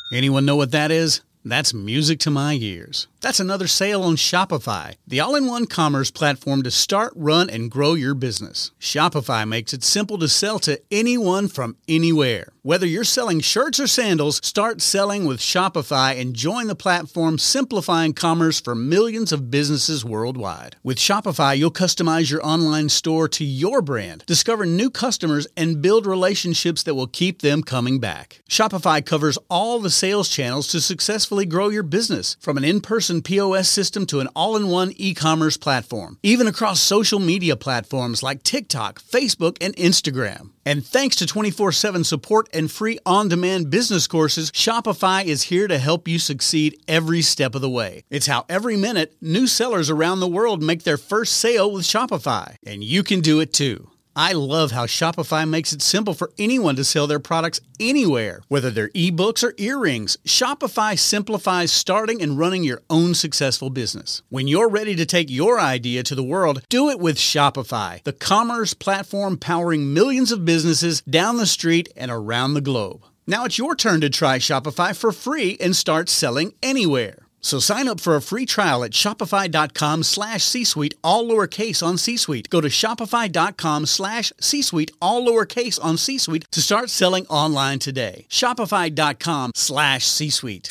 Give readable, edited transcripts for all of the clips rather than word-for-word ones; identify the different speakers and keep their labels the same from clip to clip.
Speaker 1: Anyone know what that is? That's music to my ears. That's another sale on Shopify, the all-in-one commerce platform to start, run, and grow your business. Shopify makes it simple to sell to anyone from anywhere. Whether you're selling shirts or sandals, start selling with Shopify and join the platform simplifying commerce for millions of businesses worldwide. With Shopify, you'll customize your online store to your brand, discover new customers, and build relationships that will keep them coming back. Shopify covers all the sales channels to successfully grow your business, from an in-person POS system to an all-in-one e-commerce platform, even across social media platforms like TikTok, Facebook, and Instagram. And thanks to 24/7 support and free on-demand business courses, Shopify is here to help you succeed every step of the way. It's how every minute new sellers around the world make their first sale with Shopify. And you can do it too. I love how Shopify makes it simple for anyone to sell their products anywhere. Whether they're ebooks or earrings, Shopify simplifies starting and running your own successful business. When you're ready to take your idea to the world, do it with Shopify, the commerce platform powering millions of businesses down the street and around the globe. Now it's your turn to try Shopify for free and start selling anywhere. So sign up for a free trial at shopify.com/C-Suite, all lowercase on C-Suite. Go to shopify.com/C-Suite, all lowercase on C-Suite to start selling online today. Shopify.com/C-Suite.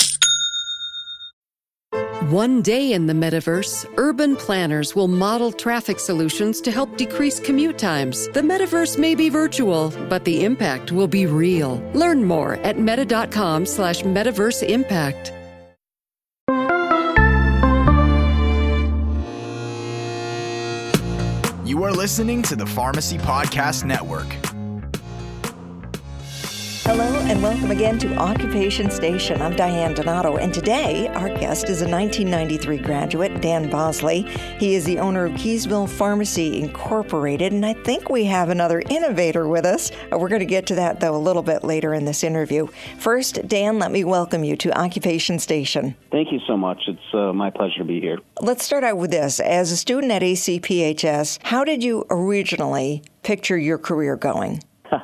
Speaker 2: One day in the metaverse, urban planners will model traffic solutions to help decrease commute times. The metaverse may be virtual, but the impact will be real. Learn more at meta.com/metaverseimpact.
Speaker 3: You are listening to the Pharmacy Podcast Network.
Speaker 4: Hello and welcome again to Occupation Station. I'm Diane Donato, and today our guest is a 1993 graduate, Dan Bosley. He is the owner of Keysville Pharmacy Incorporated, and I think we have another innovator with us. We're going to get to that, though, a little bit later in this interview. First, Dan, let me welcome you to Occupation Station.
Speaker 5: Thank you so much. It's my pleasure to be here.
Speaker 4: Let's start out with this. As a student at ACPHS, how did you originally picture your career going?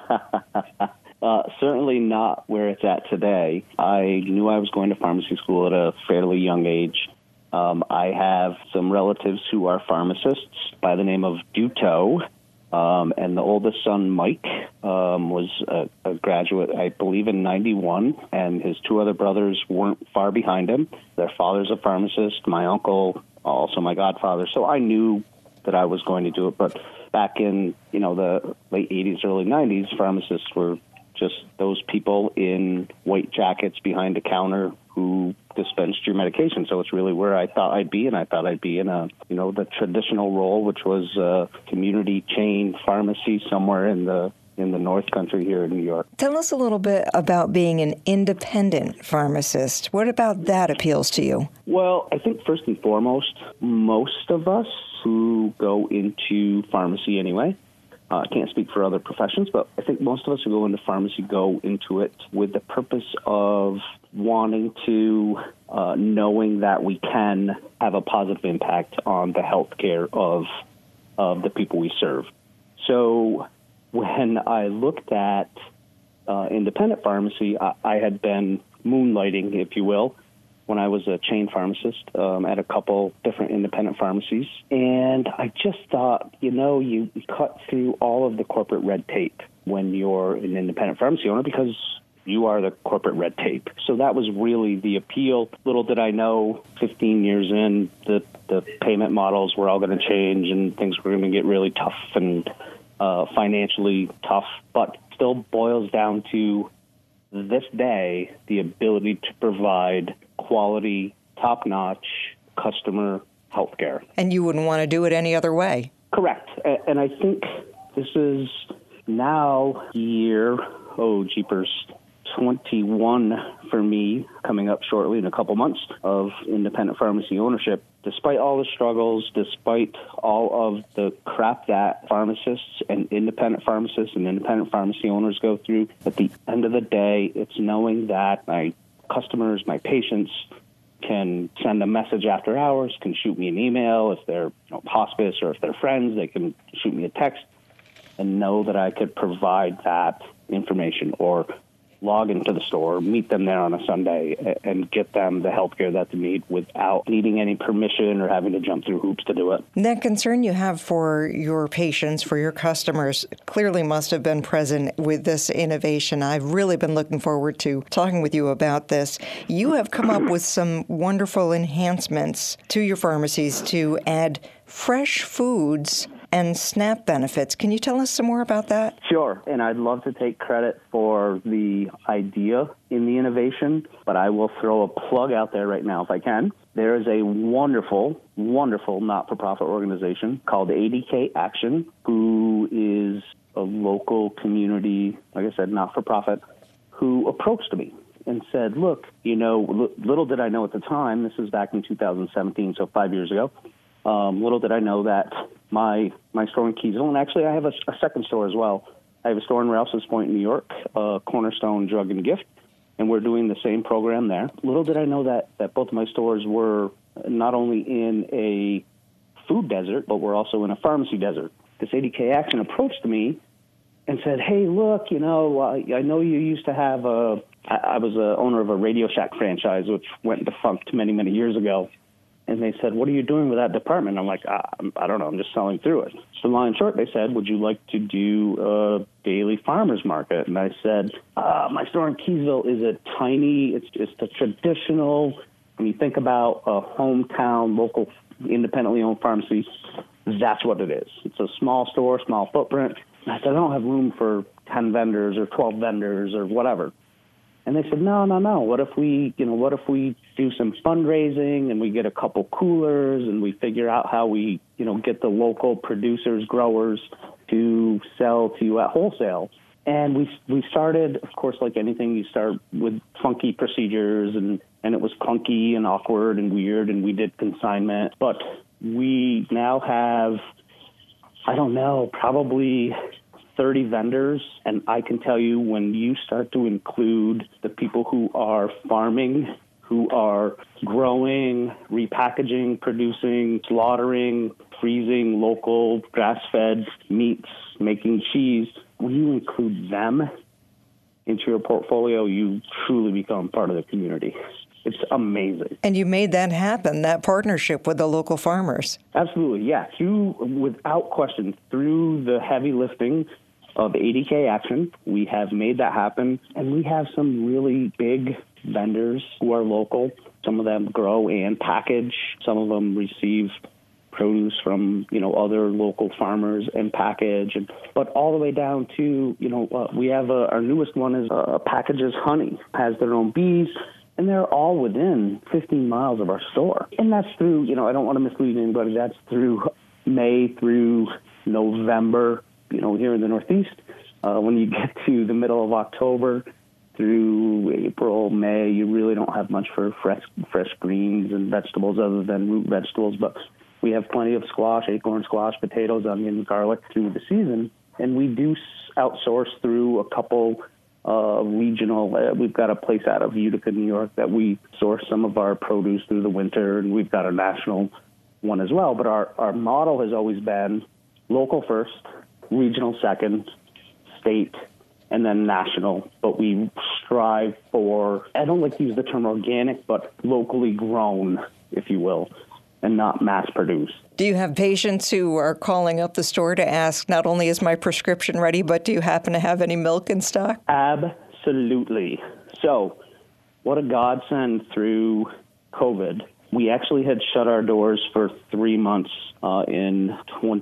Speaker 5: Certainly not where it's at today. I knew I was going to pharmacy school at a fairly young age. I have some relatives who are pharmacists by the name of Duto, and the oldest son, Mike, was a graduate, I believe, in 91, and his two other brothers weren't far behind him. Their father's a pharmacist, my uncle, also my godfather, so I knew that I was going to do it. But back in, the late 80s, early 90s, pharmacists were just those people in white jackets behind a counter who dispensed your medication. So it's really where I thought I'd be, and I thought I'd be in the traditional role, which was a community chain pharmacy somewhere in the North Country here in New York.
Speaker 4: Tell us a little bit about being an independent pharmacist. What about that appeals to you?
Speaker 5: Well, I think first and foremost, most of us who go into pharmacy anyway, I can't speak for other professions, but I think most of us who go into pharmacy go into it with the purpose of wanting to, knowing that we can have a positive impact on the healthcare of the people we serve. So when I looked at independent pharmacy, I had been moonlighting, if you will, when I was a chain pharmacist at a couple different independent pharmacies. And I just thought, you cut through all of the corporate red tape when you're an independent pharmacy owner because you are the corporate red tape. So that was really the appeal. Little did I know, 15 years in, the payment models were all going to change and things were going to get really tough and financially tough, but still boils down to this day, the ability to provide quality, top-notch customer health care.
Speaker 4: And you wouldn't want to do it any other way.
Speaker 5: Correct. And I think this is now year, 21 for me, coming up shortly in a couple months of independent pharmacy ownership. Despite all the struggles, despite all of the crap that pharmacists and independent pharmacy owners go through, at the end of the day, it's knowing that my customers, my patients, can send a message after hours, can shoot me an email. If they're hospice or if they're friends, they can shoot me a text and know that I could provide that information or log into the store, meet them there on a Sunday, and get them the healthcare that they need without needing any permission or having to jump through hoops to do it.
Speaker 4: That concern you have for your patients, for your customers, clearly must have been present with this innovation. I've really been looking forward to talking with you about this. You have come up with some wonderful enhancements to your pharmacies to add fresh foods and SNAP benefits. Can you tell us some more about that?
Speaker 5: Sure, and I'd love to take credit for the idea in the innovation, but I will throw a plug out there right now if I can. There is a wonderful, wonderful not-for-profit organization called ADK Action, who is a local community, like I said, not-for-profit, who approached me and said, look, little did I know at the time, this was back in 2017, so 5 years ago, little did I know that my store in Keysville, and actually I have a second store as well. I have a store in Rouse's Point, New York, Cornerstone Drug and Gift, and we're doing the same program there. Little did I know that both of my stores were not only in a food desert, but we're also in a pharmacy desert. This ADK Action approached me and said, hey, look, I know you used to have I was the owner of a Radio Shack franchise, which went defunct many, many years ago. And they said, what are you doing with that department? I'm like, I don't know. I'm just selling through it. So long and short, they said, would you like to do a daily farmer's market? And I said, my store in Keysville is it's a traditional, when you think about a hometown, local, independently owned pharmacy, that's what it is. It's a small store, small footprint. And I said, I don't have room for 10 vendors or 12 vendors or whatever. And they said, no. What if we do some fundraising and we get a couple coolers and we figure out how we, get the local producers, growers to sell to you at wholesale. And we started, of course, like anything, you start with funky procedures and it was clunky and awkward and weird and we did consignment. But we now have, probably 30 vendors, and I can tell you when you start to include the people who are farming, who are growing, repackaging, producing, slaughtering, freezing local grass-fed meats, making cheese, when you include them into your portfolio, you truly become part of the community. It's amazing.
Speaker 4: And you made that happen, that partnership with the local farmers.
Speaker 5: Absolutely, yeah. Without question, through the heavy lifting of ADK Action, we have made that happen. And we have some really big vendors who are local. Some of them grow and package. Some of them receive produce from, other local farmers and package. But all the way down to, we have our newest one is packages honey, has their own bees. And they're all within 15 miles of our store. And that's through, I don't want to mislead anybody, that's through May through November, here in the Northeast. When you get to the middle of October through April, May, you really don't have much for fresh greens and vegetables other than root vegetables. But we have plenty of squash, acorn squash, potatoes, onion, garlic through the season. And we do outsource through a couple regional. We've got a place out of Utica, New York that we source some of our produce through the winter, and we've got a national one as well. But our model has always been local first, regional second, state, and then national. But we strive for, I don't like to use the term organic, but locally grown, if you will, and not mass produced.
Speaker 4: Do you have patients who are calling up the store to ask, not only is my prescription ready, but do you happen to have any milk in stock?
Speaker 5: Absolutely. So what a godsend through COVID. We actually had shut our doors for 3 months in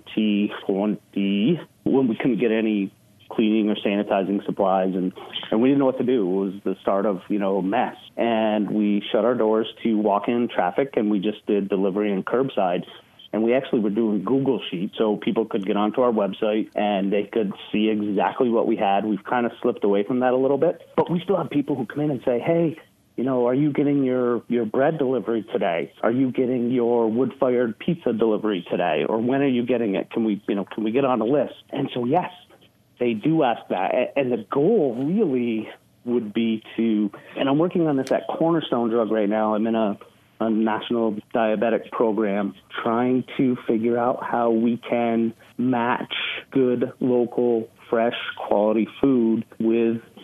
Speaker 5: 2020 when we couldn't get any cleaning or sanitizing supplies, and we didn't know what to do. It was the start of, a mess. And we shut our doors to walk-in traffic, and we just did delivery and curbside. And we actually were doing Google Sheets so people could get onto our website and they could see exactly what we had. We've kind of slipped away from that a little bit, but we still have people who come in and say, hey, are you getting your bread delivery today? Are you getting your wood-fired pizza delivery today? Or when are you getting it? Can we get on a list? And so, yes, they do ask that. And the goal really would be to, and I'm working on this at Cornerstone Drug right now. I'm in a national diabetic program trying to figure out how we can match good, local, fresh, quality food with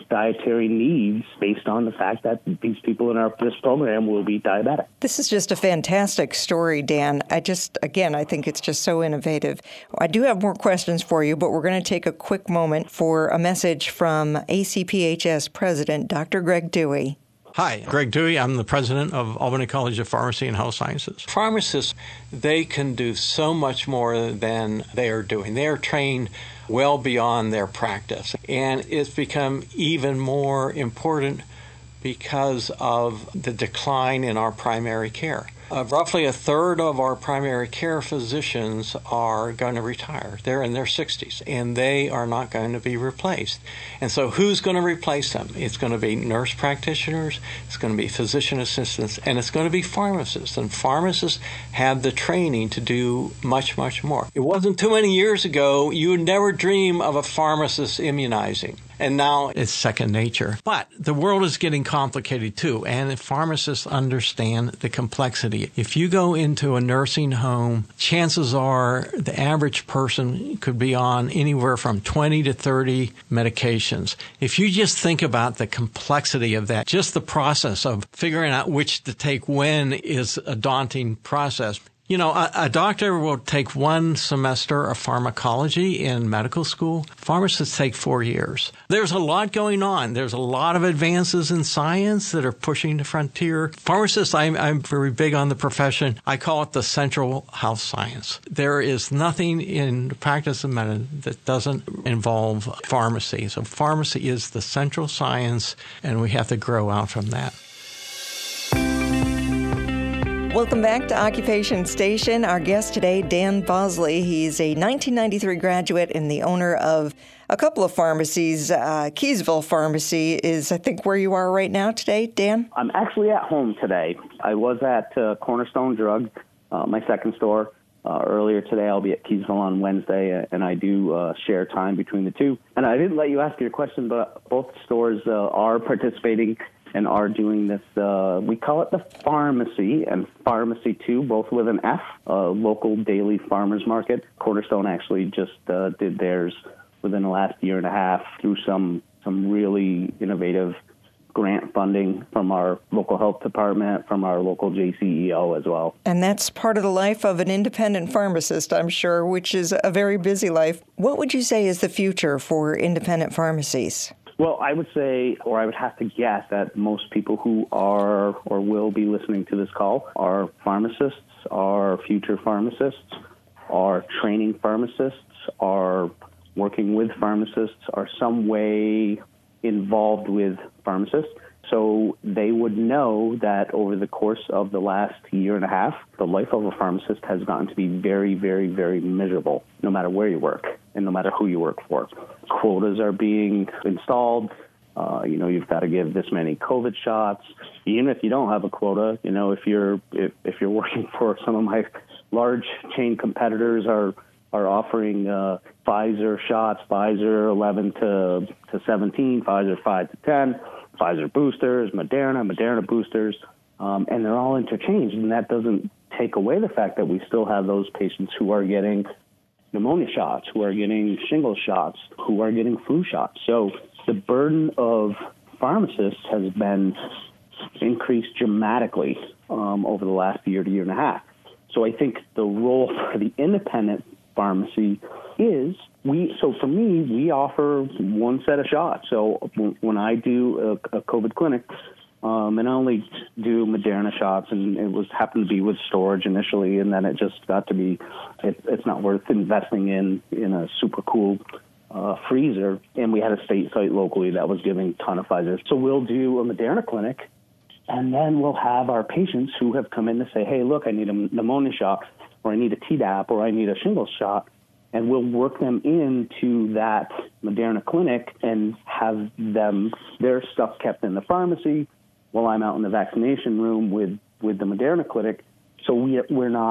Speaker 5: dietary needs based on the fact that these people in this program will be diabetic.
Speaker 4: This is just a fantastic story, Dan. I think it's just so innovative. I do have more questions for you, but we're going to take a quick moment for a message from ACPHS President Dr. Greg Dewey.
Speaker 6: Hi, Greg Dewey. I'm the president of Albany College of Pharmacy and Health Sciences. Pharmacists, they can do so much more than they are doing. They are trained well beyond their practice, and it's become even more important because of the decline in our primary care. Roughly a third of our primary care physicians are going to retire. They're in their 60s, and they are not going to be replaced. And so who's going to replace them? It's going to be nurse practitioners, it's going to be physician assistants, and it's going to be pharmacists. And pharmacists have the training to do much, much more. It wasn't too many years ago, you would never dream of a pharmacist immunizing. And now it's second nature. But the world is getting complicated too, and pharmacists understand the complexity. If you go into a nursing home, chances are the average person could be on anywhere from 20 to 30 medications. If you just think about the complexity of that, just the process of figuring out which to take when is a daunting process. You know, a doctor will take 1 semester of pharmacology in medical school. Pharmacists take 4 years. There's a lot going on. There's a lot of advances in science that are pushing the frontier. Pharmacists, I'm very big on the profession. I call it the central health science. There is nothing in the practice of medicine that doesn't involve pharmacy. So pharmacy is the central science, and we have to grow out from that.
Speaker 4: Welcome back to Occupation Station. Our guest today, Dan Bosley. He's a 1993 graduate and the owner of a couple of pharmacies. Keysville Pharmacy is, I think, where you are right now today, Dan?
Speaker 5: I'm actually at home today. I was at Cornerstone Drug, my second store. Earlier today, I'll be at Keysville on Wednesday, and I do share time between the two. And I didn't let you ask your question, but both stores are participating and are doing this, we call it the Pharmacy and Pharmacy 2, both with an F, local daily farmers market. Cornerstone actually just did theirs within the last year and a half through some really innovative grant funding from our local health department, from our local JCEO as well.
Speaker 4: And that's part of the life of an independent pharmacist, I'm sure, which is a very busy life. What would you say is the future for independent pharmacies?
Speaker 5: Well, I would say, or I would have to guess, that most people who are or will be listening to this call are pharmacists, are future pharmacists, are training pharmacists, are working with pharmacists, are some way involved with pharmacists. So they would know that over the course of the last year and a half, the life of a pharmacist has gotten to be very, very, very miserable, no matter where you work and no matter who you work for. Quotas are being installed. You've got to give this many COVID shots. Even if you don't have a quota, if you're working for some of my large chain competitors are offering Pfizer shots, Pfizer 11 to 17, Pfizer 5 to 10. Pfizer boosters, Moderna boosters, and they're all interchanged. And that doesn't take away the fact that we still have those patients who are getting pneumonia shots, who are getting shingles shots, who are getting flu shots. So the burden of pharmacists has been increased dramatically over the last year to year and a half. So I think the role for the independent pharmacy is so for me, we offer one set of shots. So when I do a COVID clinic, and I only do Moderna shots, and it happened to be with storage initially, and then it just got to be, it's not worth investing in a super cool freezer. And we had a state site locally that was giving a ton of Pfizer. So we'll do a Moderna clinic, and then we'll have our patients who have come in to say, hey, look, I need a pneumonia shot, or I need a Tdap, or I need a shingles shot. And we'll work them into that Moderna clinic and have their stuff kept in the pharmacy while I'm out in the vaccination room with the Moderna clinic. So we have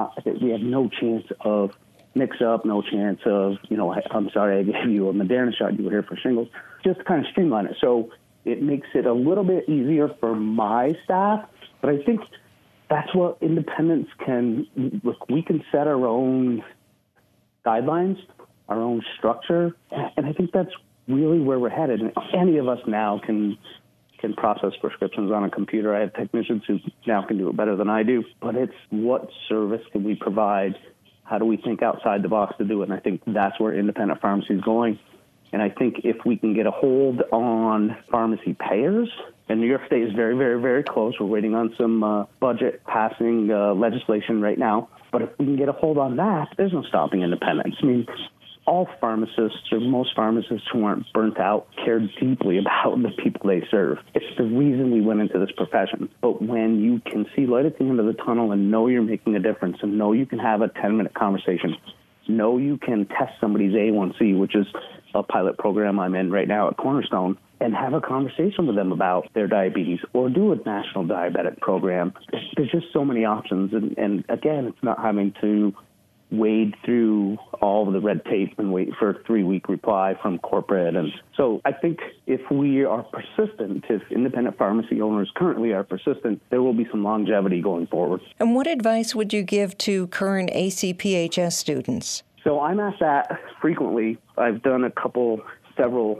Speaker 5: no chance of mix-up, no chance of, I'm sorry I gave you a Moderna shot, you were here for shingles. Just to kind of streamline it. So it makes it a little bit easier for my staff, but I think that's what independents can, look, we can set our own guidelines, our own structure, and I think that's really where we're headed. And any of us now can process prescriptions on a computer. I have technicians who now can do it better than I do. But it's what service can we provide? How do we think outside the box to do it? And I think that's where independent pharmacy is going. And I think if we can get a hold on pharmacy payers, and New York State is very, very, very close. We're waiting on some budget passing legislation right now. But if we can get a hold on that, there's no stopping independence. I mean, all pharmacists, or most pharmacists who aren't burnt out, care deeply about the people they serve. It's the reason we went into this profession. But when you can see light at the end of the tunnel and know you're making a difference, and know you can have a 10-minute conversation, know you can test somebody's A1C, which is a pilot program I'm in right now at Cornerstone, and have a conversation with them about their diabetes, or do a national diabetic program. There's just so many options. And again, it's not having to wade through all of the red tape and wait for a 3-week reply from corporate. And so I think if we are persistent, if independent pharmacy owners currently are persistent, there will be some longevity going forward.
Speaker 4: And what advice would you give to current ACPHS students?
Speaker 5: So I'm asked that frequently. I've done several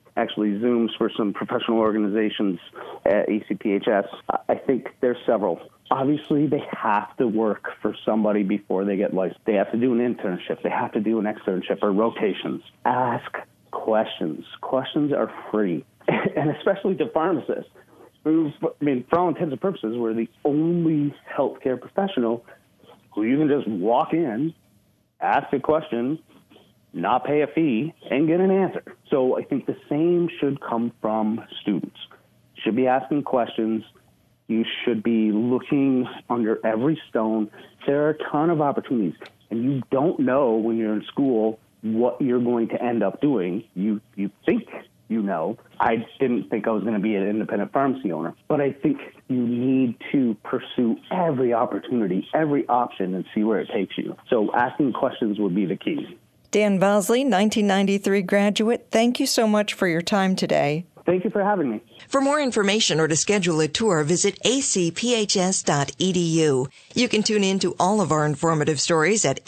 Speaker 5: Zooms for some professional organizations at ACPHS. I think there's several. Obviously, they have to work for somebody before they get licensed. They have to do an internship. They have to do an externship or rotations. Ask questions. Questions are free, and especially to pharmacists. I mean, for all intents and purposes, we're the only healthcare professional who you can just walk in, ask a question, not pay a fee, and get an answer. So I think the same should come from students. Should be asking questions. You should be looking under every stone. There are a ton of opportunities, and you don't know when you're in school what you're going to end up doing. You think you know. I didn't think I was going to be an independent pharmacy owner, but I think you need to pursue every opportunity, every option, and see where it takes you. So asking questions would be the key.
Speaker 4: Dan Bosley, 1993 graduate, thank you so much for your time today.
Speaker 5: Thank you for having me.
Speaker 7: For more information or to schedule a tour, visit acphs.edu. You can tune in to all of our informative stories at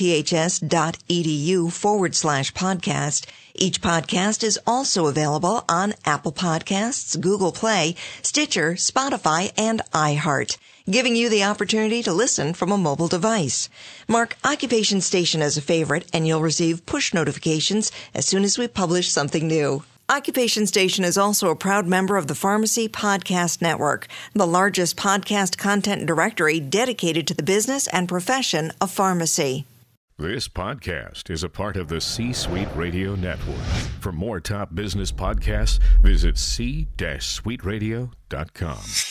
Speaker 7: acphs.edu/podcast. Each podcast is also available on Apple Podcasts, Google Play, Stitcher, Spotify, and iHeart, giving you the opportunity to listen from a mobile device. Mark Occupation Station as a favorite, and you'll receive push notifications as soon as we publish something new. Occupation Station is also a proud member of the Pharmacy Podcast Network, the largest podcast content directory dedicated to the business and profession of pharmacy.
Speaker 8: This podcast is a part of the C-Suite Radio Network. For more top business podcasts, visit c-suiteradio.com.